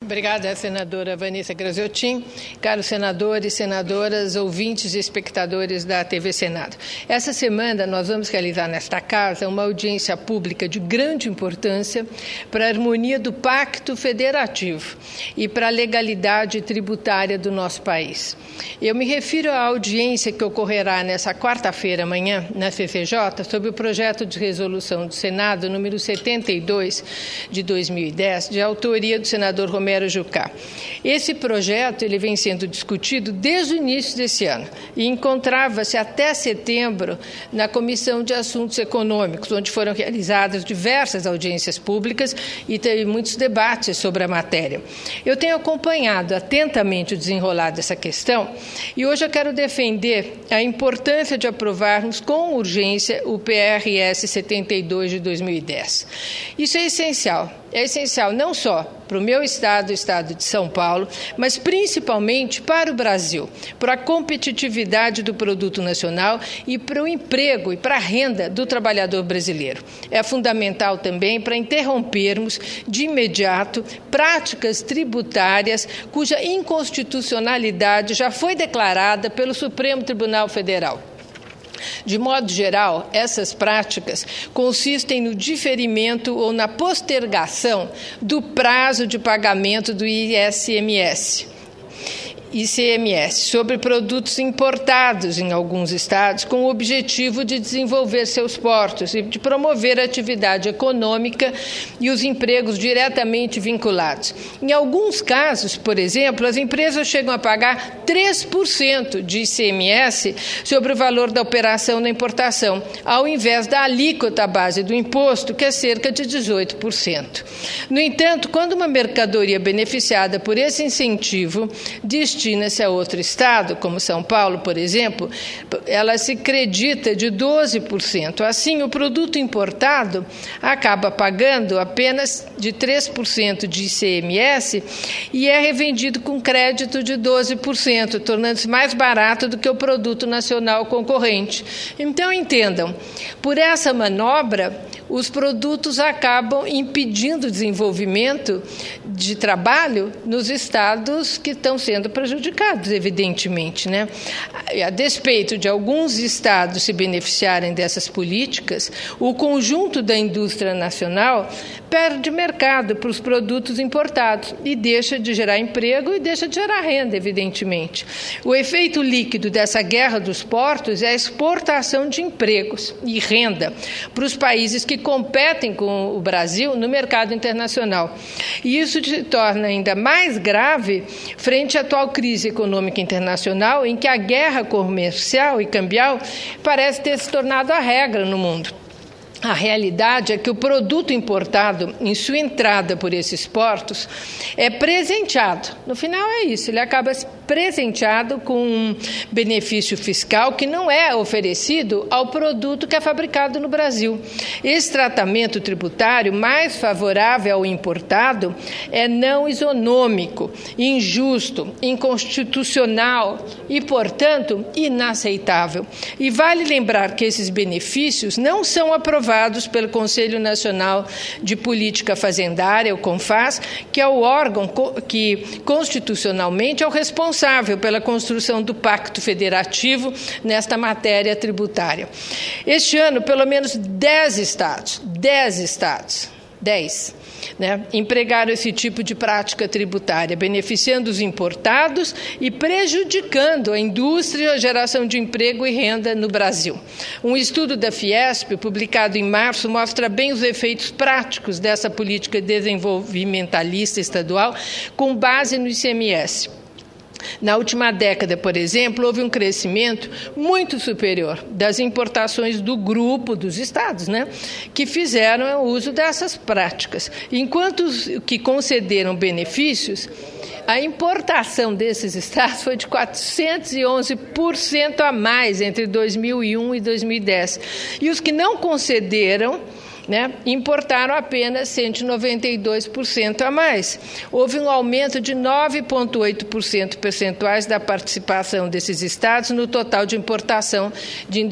Obrigada, senadora Vanessa Graziotin. Caros senadores, senadoras, ouvintes e espectadores da TV Senado. Essa semana nós vamos realizar nesta casa uma audiência pública de grande importância para a harmonia do Pacto Federativo e para a legalidade tributária do nosso país. Eu me refiro à audiência que ocorrerá nessa quarta-feira amanhã na CCJ sobre o projeto de resolução do Senado número 72 de 2010, de autoria do senador Romero Jucá. Esse projeto ele vem sendo discutido desde o início desse ano e encontrava-se até setembro na Comissão de Assuntos Econômicos, onde foram realizadas diversas audiências públicas e teve muitos debates sobre a matéria. Eu tenho acompanhado atentamente o desenrolar dessa questão e hoje eu quero defender a importância de aprovarmos com urgência o PRS 72 de 2010. Isso é essencial não só para o meu estado, o estado de São Paulo, mas principalmente para o Brasil, para a competitividade do produto nacional e para o emprego e para a renda do trabalhador brasileiro. É fundamental também para interrompermos de imediato práticas tributárias cuja inconstitucionalidade já foi declarada pelo Supremo Tribunal Federal. De modo geral, essas práticas consistem no diferimento ou na postergação do prazo de pagamento do ICMS sobre produtos importados em alguns estados, com o objetivo de desenvolver seus portos e de promover a atividade econômica e os empregos diretamente vinculados. Em alguns casos, por exemplo, as empresas chegam a pagar 3% de ICMS sobre o valor da operação na importação, ao invés da alíquota base do imposto, que é cerca de 18%. No entanto, quando uma mercadoria beneficiada por esse incentivo destina-se a outro estado, como São Paulo, por exemplo, ela se credita de 12%. Assim, o produto importado acaba pagando apenas de 3% de ICMS e é revendido com crédito de 12%, tornando-se mais barato do que o produto nacional concorrente. Então, entendam, por essa manobra, os produtos acabam impedindo o desenvolvimento de trabalho nos estados que estão sendo prejudicados, evidentemente, né? A despeito de alguns estados se beneficiarem dessas políticas, o conjunto da indústria nacional perde mercado para os produtos importados e deixa de gerar emprego e deixa de gerar renda, evidentemente. O efeito líquido dessa guerra dos portos é a exportação de empregos e renda para os países que competem com o Brasil no mercado internacional. E isso se torna ainda mais grave frente à atual crise econômica internacional, em que a guerra comercial e cambial parece ter se tornado a regra no mundo. A realidade é que o produto importado, em sua entrada por esses portos, é presenteado. No final é isso, ele acaba presenteado com um benefício fiscal que não é oferecido ao produto que é fabricado no Brasil. Esse tratamento tributário mais favorável ao importado é não isonômico, injusto, inconstitucional e, portanto, inaceitável. E vale lembrar que esses benefícios não são aprovados pelo Conselho Nacional de Política Fazendária, o CONFAS, que é o órgão que constitucionalmente é o responsável pela construção do Pacto Federativo nesta matéria tributária. Este ano, pelo menos 10 estados, empregaram esse tipo de prática tributária, beneficiando os importados e prejudicando a indústria e a geração de emprego e renda no Brasil. Um estudo da Fiesp, publicado em março, mostra bem os efeitos práticos dessa política desenvolvimentalista estadual com base no ICMS. Na última década, por exemplo, houve um crescimento muito superior das importações do grupo dos estados, que fizeram uso dessas práticas. Enquanto os que concederam benefícios, a importação desses estados foi de 411% a mais entre 2001 e 2010. E os que não concederam né? Importaram apenas 192% a mais. Houve um aumento de 9,8% percentuais da participação desses estados no total de importação de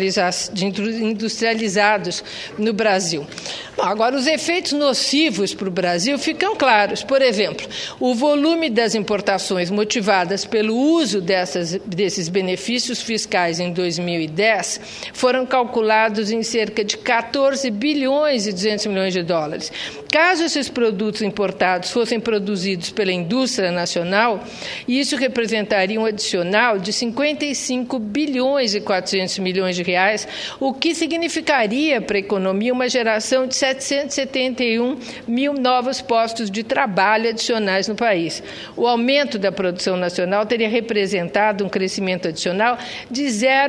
industrializados no Brasil. Bom, agora, os efeitos nocivos para o Brasil ficam claros. Por exemplo, o volume das importações motivadas pelo uso desses benefícios fiscais em 2010 foram calculados em cerca de 14 bilhões e 200 milhões de dólares. Caso esses produtos importados fossem produzidos pela indústria nacional, isso representaria um adicional de 55 bilhões e 400 milhões de reais, o que significaria para a economia uma geração de 771 mil novos postos de trabalho adicionais no país. O aumento da produção nacional teria representado um crescimento adicional de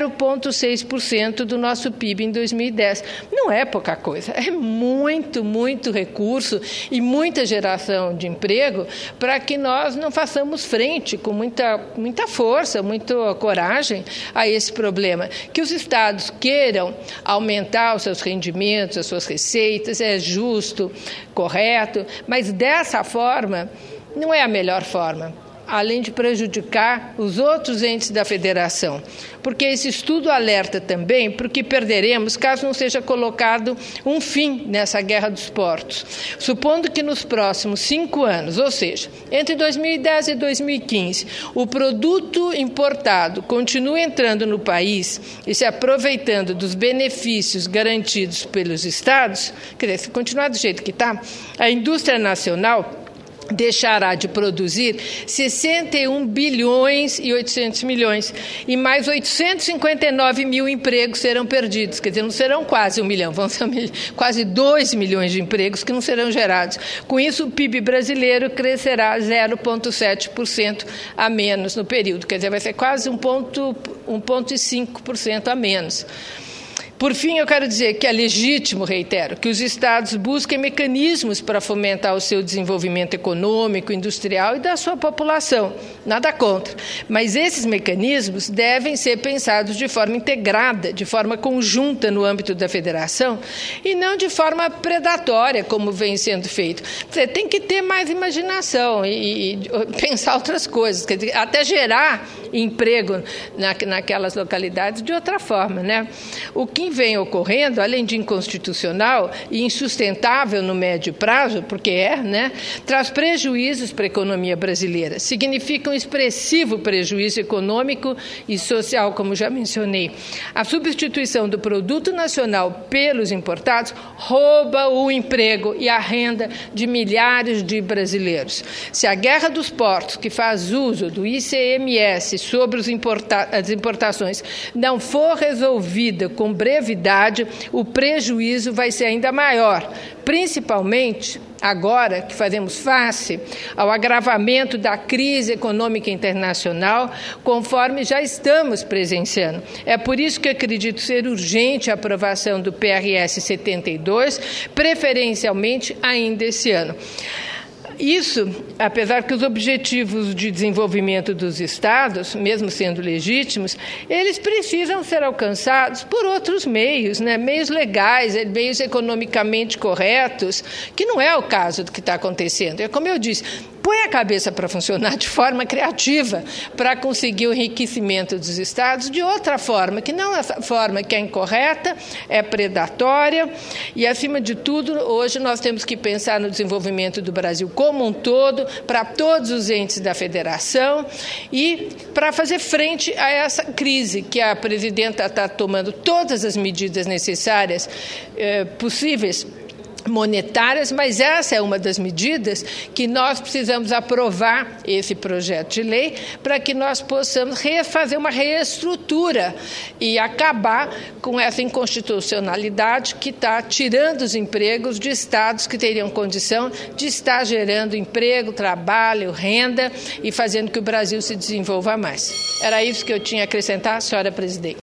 0,6% do nosso PIB em 2010. Não é pouca coisa, é muito, muito recurso e muita geração de emprego para que nós não façamos frente com muita força, muita coragem a esse problema. Que os estados queiram aumentar os seus rendimentos, as suas receitas, é justo, correto, mas dessa forma não é a melhor forma, além de prejudicar os outros entes da federação, porque esse estudo alerta também para o que perderemos caso não seja colocado um fim nessa guerra dos portos. Supondo que nos próximos 5 anos, ou seja, entre 2010 e 2015, o produto importado continue entrando no país e se aproveitando dos benefícios garantidos pelos estados, quer dizer, se continuar do jeito que está, a indústria nacional deixará de produzir 61 bilhões e 800 milhões e mais 859 mil empregos serão perdidos, quer dizer, não serão quase 1 milhão, vão ser quase 2 milhões de empregos que não serão gerados. Com isso, o PIB brasileiro crescerá 0,7% a menos no período, quer dizer, vai ser quase 1,5% a menos. Por fim, eu quero dizer que é legítimo, reitero, que os estados busquem mecanismos para fomentar o seu desenvolvimento econômico, industrial e da sua população. Nada contra. Mas esses mecanismos devem ser pensados de forma integrada, de forma conjunta no âmbito da federação e não de forma predatória, como vem sendo feito. Você tem que ter mais imaginação e pensar outras coisas, quer dizer, até gerar emprego naquelas localidades de outra forma, né? O que vem ocorrendo, além de inconstitucional e insustentável no médio prazo, porque né, traz prejuízos para a economia brasileira. Significa um expressivo prejuízo econômico e social, como já mencionei. A substituição do produto nacional pelos importados rouba o emprego e a renda de milhares de brasileiros. Se a guerra dos portos, que faz uso do ICMS sobre as importações, não for resolvida com brevidade, o prejuízo vai ser ainda maior, principalmente agora que fazemos face ao agravamento da crise econômica internacional, conforme já estamos presenciando. É por isso que acredito ser urgente a aprovação do PRS 72, preferencialmente ainda esse ano. Isso, apesar que os objetivos de desenvolvimento dos estados, mesmo sendo legítimos, eles precisam ser alcançados por outros meios, né? Meios legais, meios economicamente corretos, que não é o caso do que está acontecendo. É como eu disse, põe a cabeça para funcionar de forma criativa para conseguir o enriquecimento dos estados de outra forma, que não é essa forma que é incorreta, é predatória e, acima de tudo, hoje nós temos que pensar no desenvolvimento do Brasil como um todo, para todos os entes da federação e para fazer frente a essa crise que a presidenta está tomando todas as medidas necessárias possíveis monetárias, mas essa é uma das medidas que nós precisamos aprovar esse projeto de lei para que nós possamos fazer uma reestrutura e acabar com essa inconstitucionalidade que está tirando os empregos de estados que teriam condição de estar gerando emprego, trabalho, renda e fazendo que o Brasil se desenvolva mais. Era isso que eu tinha a acrescentar, senhora presidente.